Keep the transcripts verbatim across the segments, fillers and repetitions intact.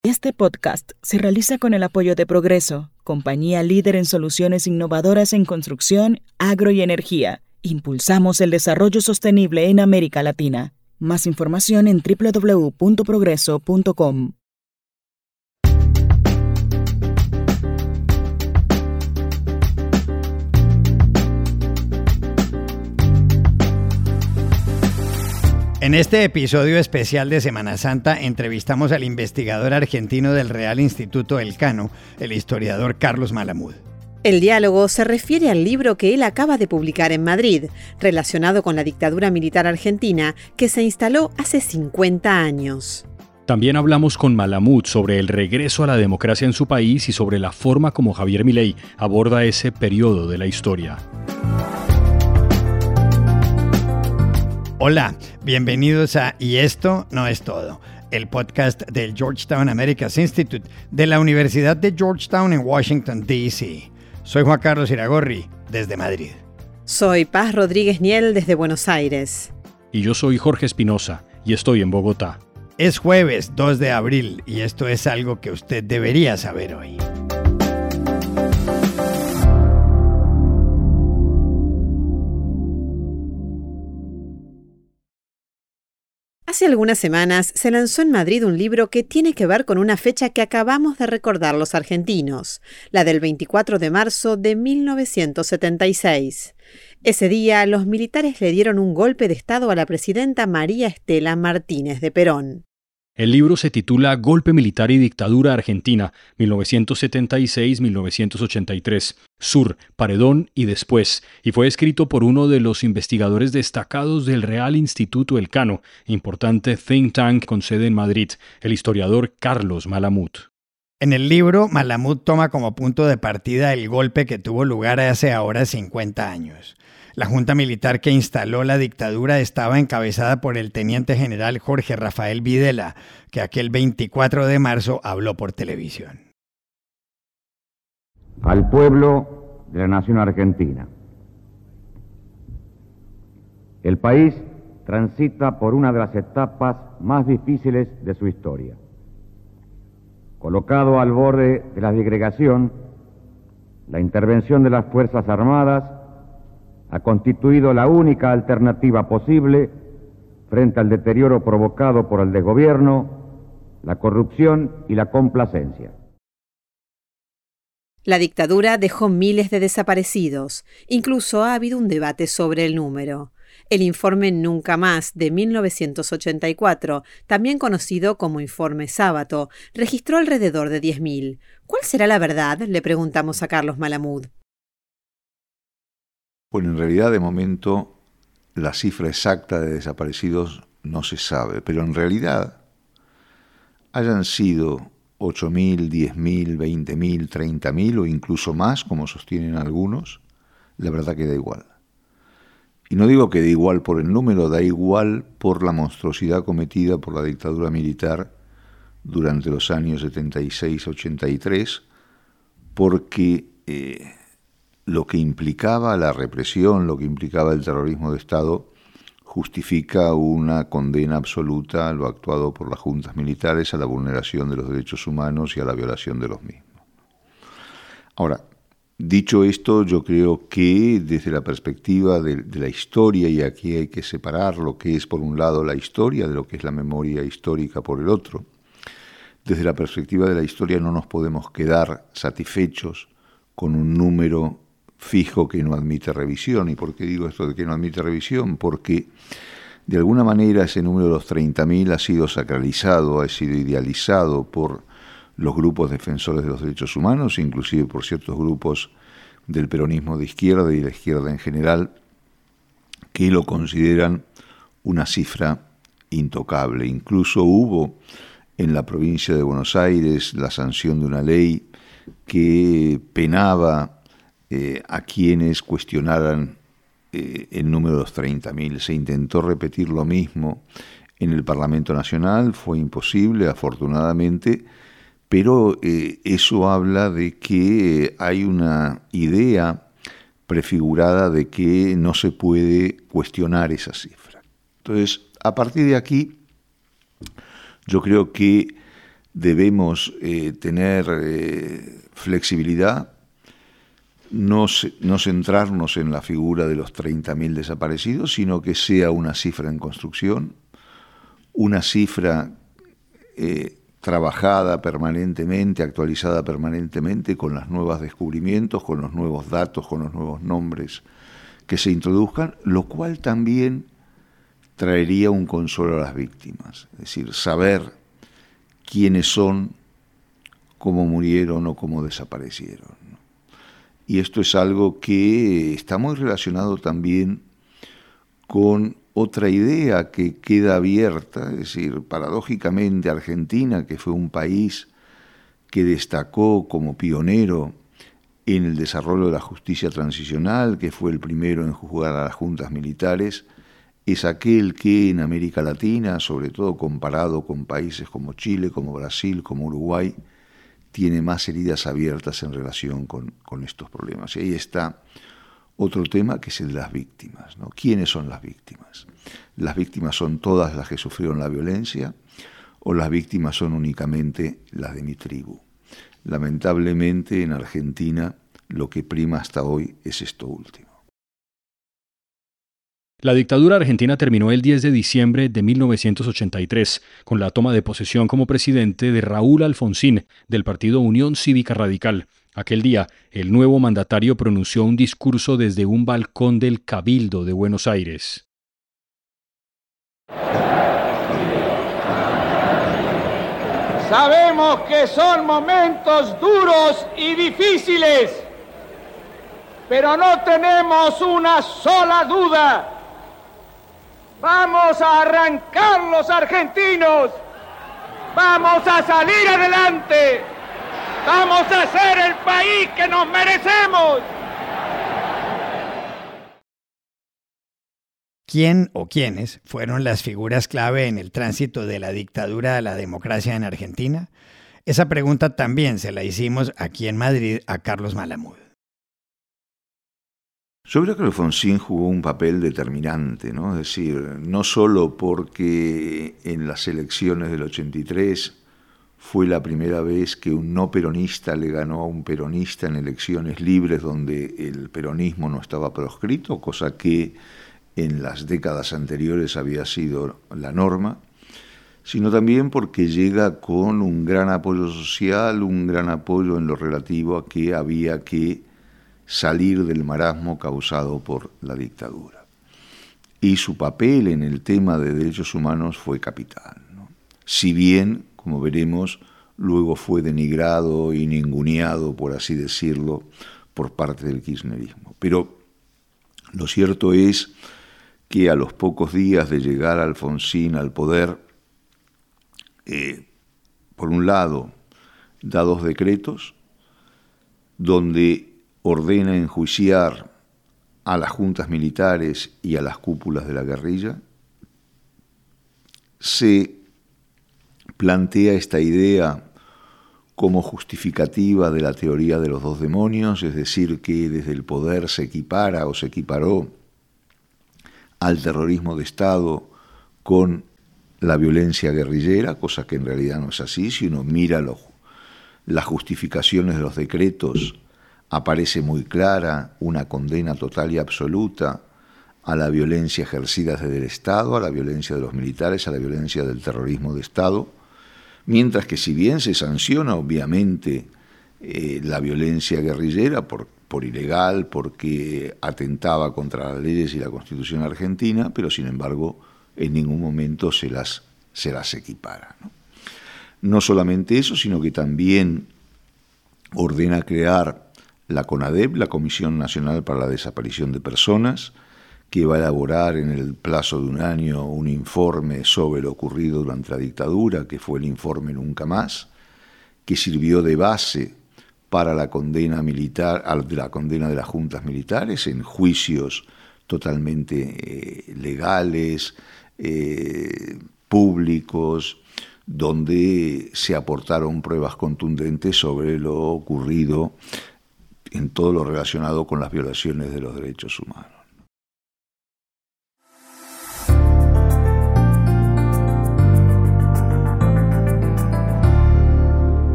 Este podcast se realiza con el apoyo de Progreso, compañía líder en soluciones innovadoras en construcción, agro y energía. Impulsamos el desarrollo sostenible en América Latina. Más información en doble u doble u doble u punto progreso punto com. En este episodio especial de Semana Santa entrevistamos al investigador argentino del Real Instituto Elcano, el historiador Carlos Malamud. El diálogo se refiere al libro que él acaba de publicar en Madrid, relacionado con la dictadura militar argentina que se instaló hace cincuenta años. También hablamos con Malamud sobre el regreso a la democracia en su país y sobre la forma como Javier Milei aborda ese periodo de la historia. Hola, bienvenidos a Y esto no es todo, el podcast del Georgetown Americas Institute de la Universidad de Georgetown en Washington, D C Soy Juan Carlos Iragorri, desde Madrid. Soy Paz Rodríguez Niel, desde Buenos Aires. Y yo soy Jorge Espinosa, y estoy en Bogotá. Es jueves dos de abril, y esto es algo que usted debería saber hoy. Hace algunas semanas se lanzó en Madrid un libro que tiene que ver con una fecha que acabamos de recordar los argentinos, la del veinticuatro de marzo de mil novecientos setenta y seis. Ese día, los militares le dieron un golpe de estado a la presidenta María Estela Martínez de Perón. El libro se titula Golpe Militar y Dictadura Argentina, mil novecientos setenta y seis a mil novecientos ochenta y tres, Sur, Paredón y Después, y fue escrito por uno de los investigadores destacados del Real Instituto Elcano, importante think tank con sede en Madrid, el historiador Carlos Malamud. En el libro, Malamud toma como punto de partida el golpe que tuvo lugar hace ahora cincuenta años. La junta militar que instaló la dictadura estaba encabezada por el teniente general Jorge Rafael Videla, que aquel veinticuatro de marzo habló por televisión. Al pueblo de la nación argentina. El país transita por una de las etapas más difíciles de su historia. Colocado al borde de la disgregación, la intervención de las Fuerzas Armadas ha constituido la única alternativa posible frente al deterioro provocado por el desgobierno, la corrupción y la complacencia. La dictadura dejó miles de desaparecidos. Incluso ha habido un debate sobre el número. El informe Nunca Más de mil novecientos ochenta y cuatro, también conocido como Informe Sábato, registró alrededor de diez mil. ¿Cuál será la verdad?, le preguntamos a Carlos Malamud. Bueno, en realidad de momento la cifra exacta de desaparecidos no se sabe, pero en realidad hayan sido ocho mil, diez mil, veinte mil, treinta mil o incluso más, como sostienen algunos, la verdad que da igual. Y no digo que da igual por el número, da igual por la monstruosidad cometida por la dictadura militar durante los años setenta y seis a ochenta y tres, porque eh, lo que implicaba la represión, lo que implicaba el terrorismo de Estado, justifica una condena absoluta a lo actuado por las juntas militares, a la vulneración de los derechos humanos y a la violación de los mismos. Ahora, dicho esto, yo creo que desde la perspectiva de, de la historia, y aquí hay que separar lo que es por un lado la historia de lo que es la memoria histórica por el otro, desde la perspectiva de la historia no nos podemos quedar satisfechos con un número fijo que no admite revisión. ¿Y por qué digo esto de que no admite revisión? Porque de alguna manera ese número de los treinta mil ha sido sacralizado, ha sido idealizado por los grupos defensores de los derechos humanos, inclusive por ciertos grupos del peronismo de izquierda y de la izquierda en general, que lo consideran una cifra intocable. Incluso hubo en la provincia de Buenos Aires la sanción de una ley que penaba Eh, a quienes cuestionaran eh, el número de los treinta mil. Se intentó repetir lo mismo en el Parlamento Nacional, fue imposible, afortunadamente, pero eh, eso habla de que hay una idea prefigurada de que no se puede cuestionar esa cifra. Entonces, a partir de aquí, yo creo que debemos eh, tener eh, flexibilidad, no, no centrarnos en la figura de los treinta mil desaparecidos, sino que sea una cifra en construcción, una cifra eh, trabajada permanentemente, actualizada permanentemente con los nuevos descubrimientos, con los nuevos datos, con los nuevos nombres que se introduzcan, lo cual también traería un consuelo a las víctimas, es decir, saber quiénes son, cómo murieron o cómo desaparecieron. Y esto es algo que está muy relacionado también con otra idea que queda abierta, es decir, paradójicamente Argentina, que fue un país que destacó como pionero en el desarrollo de la justicia transicional, que fue el primero en juzgar a las juntas militares, es aquel que en América Latina, sobre todo comparado con países como Chile, como Brasil, como Uruguay, tiene más heridas abiertas en relación con, con estos problemas. Y ahí está otro tema, que es el de las víctimas, ¿no? ¿Quiénes son las víctimas? ¿Las víctimas son todas las que sufrieron la violencia o las víctimas son únicamente las de mi tribu? Lamentablemente en Argentina lo que prima hasta hoy es esto último. La dictadura argentina terminó el diez de diciembre de mil novecientos ochenta y tres con la toma de posesión como presidente de Raúl Alfonsín del partido Unión Cívica Radical. Aquel día, el nuevo mandatario pronunció un discurso desde un balcón del Cabildo de Buenos Aires. Sabemos que son momentos duros y difíciles, pero no tenemos una sola duda. Vamos a arrancar los argentinos, vamos a salir adelante, vamos a ser el país que nos merecemos. ¿Quién o quiénes fueron las figuras clave en el tránsito de la dictadura a la democracia en Argentina? Esa pregunta también se la hicimos aquí en Madrid a Carlos Malamud. Yo creo que Alfonsín jugó un papel determinante, ¿no? Es decir, no solo porque en las elecciones del ochenta y tres fue la primera vez que un no peronista le ganó a un peronista en elecciones libres donde el peronismo no estaba proscrito, cosa que en las décadas anteriores había sido la norma, sino también porque llega con un gran apoyo social, un gran apoyo en lo relativo a que había que salir del marasmo causado por la dictadura. Y su papel en el tema de derechos humanos fue capital, ¿no? Si bien, como veremos, luego fue denigrado y ninguneado, por así decirlo, por parte del kirchnerismo. Pero lo cierto es que a los pocos días de llegar Alfonsín al poder, eh, por un lado, da dos decretos donde ordena enjuiciar a las juntas militares y a las cúpulas de la guerrilla. Se plantea esta idea como justificativa de la teoría de los dos demonios, es decir, que desde el poder se equipara o se equiparó al terrorismo de Estado con la violencia guerrillera, cosa que en realidad no es así. Si uno mira los, las justificaciones de los decretos, aparece muy clara una condena total y absoluta a la violencia ejercida desde el Estado, a la violencia de los militares, a la violencia del terrorismo de Estado, mientras que si bien se sanciona obviamente eh, la violencia guerrillera por, por ilegal, porque atentaba contra las leyes y la Constitución argentina, pero sin embargo en ningún momento se las, se las equipara, ¿no? No solamente eso, sino que también ordena crear la CONADEP, la Comisión Nacional para la Desaparición de Personas, que va a elaborar en el plazo de un año un informe sobre lo ocurrido durante la dictadura, que fue el informe Nunca Más, que sirvió de base para la condena militar, la condena de las juntas militares en juicios totalmente eh, legales, eh, públicos, donde se aportaron pruebas contundentes sobre lo ocurrido en todo lo relacionado con las violaciones de los derechos humanos.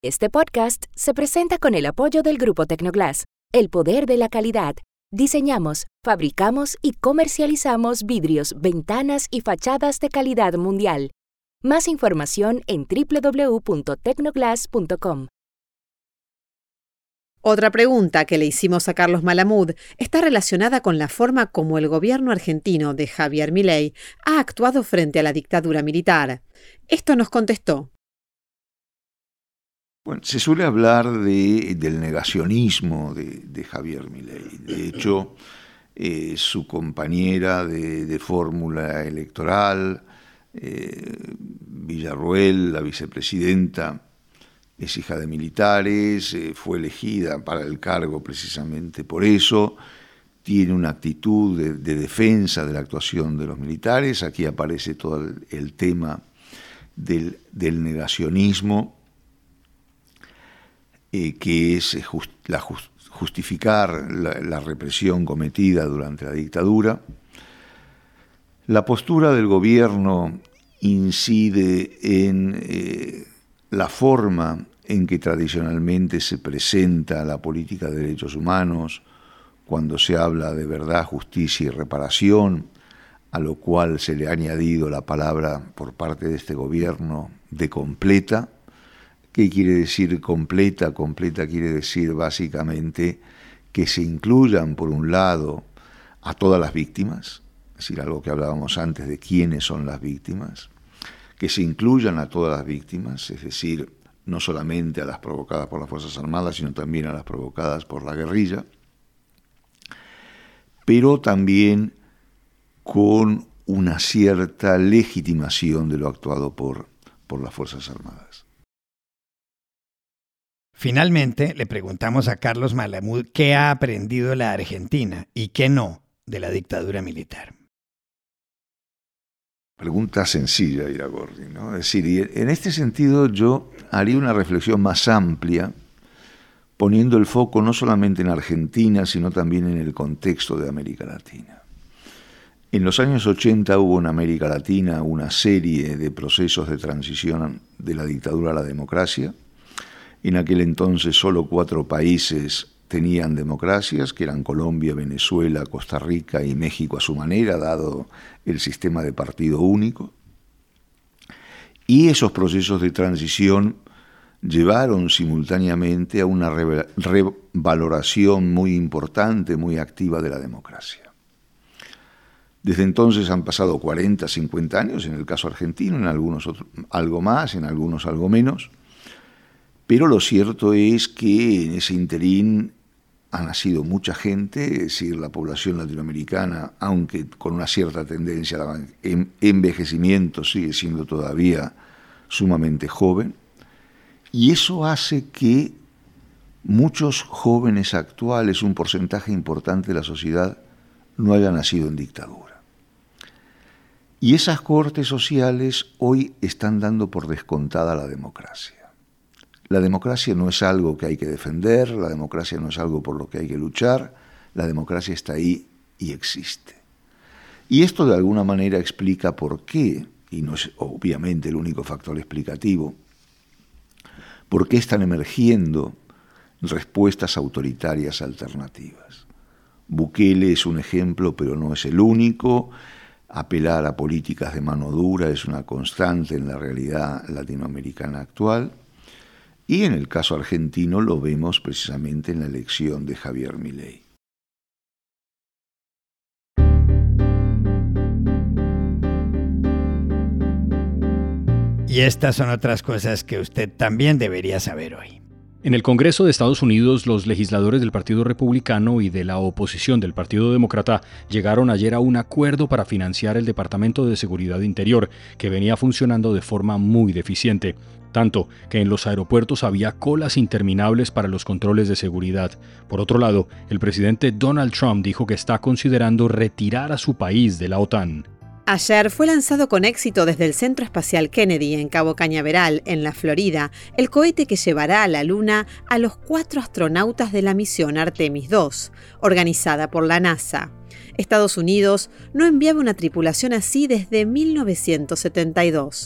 Este podcast se presenta con el apoyo del Grupo Tecnoglass, el poder de la calidad. Diseñamos, fabricamos y comercializamos vidrios, ventanas y fachadas de calidad mundial. Más información en doble u doble u doble u punto tecnoglass punto com. Otra pregunta que le hicimos a Carlos Malamud está relacionada con la forma como el gobierno argentino de Javier Milei ha actuado frente a la dictadura militar. Esto nos contestó. Bueno, se suele hablar de, del negacionismo de, de Javier Milei. De hecho, eh, su compañera de, de fórmula electoral, eh, Villarroel, la vicepresidenta, es hija de militares, eh, fue elegida para el cargo precisamente por eso, tiene una actitud de, de defensa de la actuación de los militares. Aquí aparece todo el, el tema del, del negacionismo, eh, que es just, la just, justificar la, la represión cometida durante la dictadura. La postura del gobierno incide en eh, la forma en que tradicionalmente se presenta la política de derechos humanos cuando se habla de verdad, justicia y reparación, a lo cual se le ha añadido la palabra por parte de este gobierno de completa. ¿Qué quiere decir completa? Completa quiere decir básicamente que se incluyan, por un lado, a todas las víctimas, es decir, algo que hablábamos antes de quiénes son las víctimas, que se incluyan a todas las víctimas, es decir, no solamente a las provocadas por las Fuerzas Armadas, sino también a las provocadas por la guerrilla, pero también con una cierta legitimación de lo actuado por, por las Fuerzas Armadas. Finalmente, le preguntamos a Carlos Malamud qué ha aprendido la Argentina y qué no de la dictadura militar. Pregunta sencilla, Iragorri, ¿no? Es decir, en este sentido yo haría una reflexión más amplia, poniendo el foco no solamente en Argentina, sino también en el contexto de América Latina. En los años ochenta hubo en América Latina una serie de procesos de transición de la dictadura a la democracia. En aquel entonces solo cuatro países tenían democracias, que eran Colombia, Venezuela, Costa Rica y México a su manera, dado el sistema de partido único. Y esos procesos de transición llevaron simultáneamente a una revaloración muy importante, muy activa de la democracia. Desde entonces han pasado cuarenta, cincuenta años, en el caso argentino, en algunos otros, algo más, en algunos algo menos, pero lo cierto es que en ese interín ha nacido mucha gente, es decir, la población latinoamericana, aunque con una cierta tendencia al envejecimiento, sigue siendo todavía sumamente joven, y eso hace que muchos jóvenes actuales, un porcentaje importante de la sociedad, no haya nacido en dictadura. Y esas cortes sociales hoy están dando por descontada la democracia. La democracia no es algo que hay que defender, la democracia no es algo por lo que hay que luchar, la democracia está ahí y existe. Y esto de alguna manera explica por qué, y no es obviamente el único factor explicativo, por qué están emergiendo respuestas autoritarias alternativas. Bukele es un ejemplo, pero no es el único. Apelar a políticas de mano dura es una constante en la realidad latinoamericana actual. Y en el caso argentino lo vemos precisamente en la elección de Javier Milei. Y estas son otras cosas que usted también debería saber hoy. En el Congreso de Estados Unidos, los legisladores del Partido Republicano y de la oposición del Partido Demócrata llegaron ayer a un acuerdo para financiar el Departamento de Seguridad Interior, que venía funcionando de forma muy deficiente. Tanto que en los aeropuertos había colas interminables para los controles de seguridad. Por otro lado, el presidente Donald Trump dijo que está considerando retirar a su país de la OTAN. Ayer fue lanzado con éxito desde el Centro Espacial Kennedy en Cabo Cañaveral, en la Florida, el cohete que llevará a la Luna a los cuatro astronautas de la misión Artemis dos, organizada por la NASA. Estados Unidos no enviaba una tripulación así desde mil novecientos setenta y dos.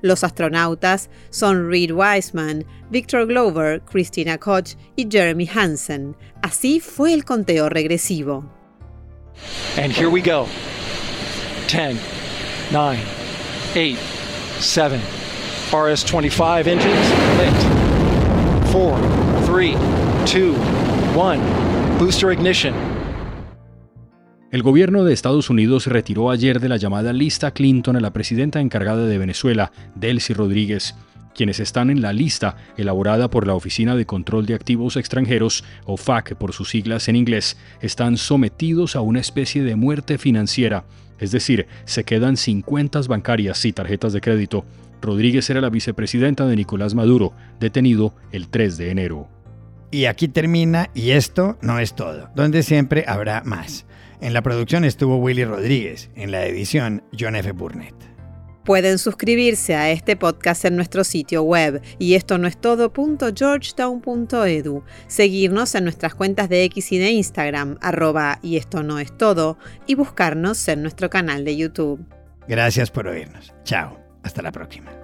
Los astronautas son Reed Wiseman, Victor Glover, Christina Koch y Jeremy Hansen. Así fue el conteo regresivo. And here we go. ten, nine, eight, seven. R S twenty-five engines lit. four, three, two, one. Booster ignition. El gobierno de Estados Unidos retiró ayer de la llamada lista Clinton a la presidenta encargada de Venezuela, Delcy Rodríguez. Quienes están en la lista, elaborada por la Oficina de Control de Activos Extranjeros, o F A C por sus siglas en inglés, están sometidos a una especie de muerte financiera, es decir, se quedan sin cuentas bancarias y tarjetas de crédito. Rodríguez era la vicepresidenta de Nicolás Maduro, detenido el tres de enero. Y aquí termina Y esto no es todo, donde siempre habrá más. En la producción estuvo Willy Rodríguez, en la edición John F. Burnett. Pueden suscribirse a este podcast en nuestro sitio web y esto no es todo punto georgetown punto edu, seguirnos en nuestras cuentas de X y de Instagram, arroba y esto no es todo, y buscarnos en nuestro canal de YouTube. Gracias por oírnos. Chao. Hasta la próxima.